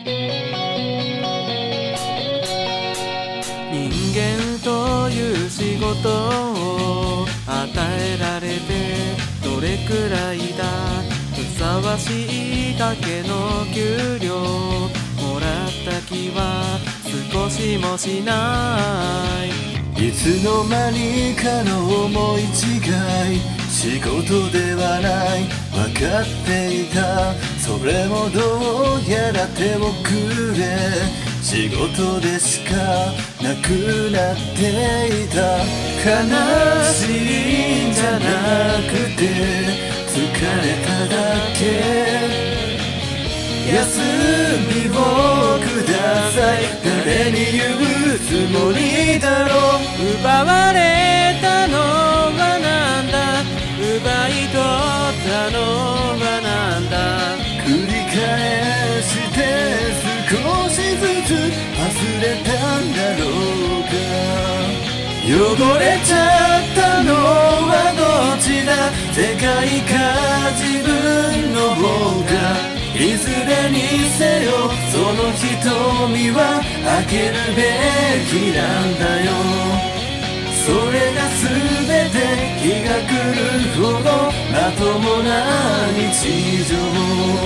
人間という仕事を与えられてどれくらいだ、ふさわしいだけの給料もらった気は少しもしない。 いつの間にかの思い違い、仕事ではない分かっていた。それもどうやら手遅れ、仕事でしかなくなっていた。悲しいんじゃなくて疲れただけ。休みをください、誰に言うつもりだろう。 奪われたのはなんだ、奪い取ったのはなんだ。 繰り返して少しずつ忘れたんだろうか。汚れちゃったのはどっちだ、世界か自分の方か。いずれにせよその瞳は開けるべきなんだよ。それが全て日が来るほどまともな日常。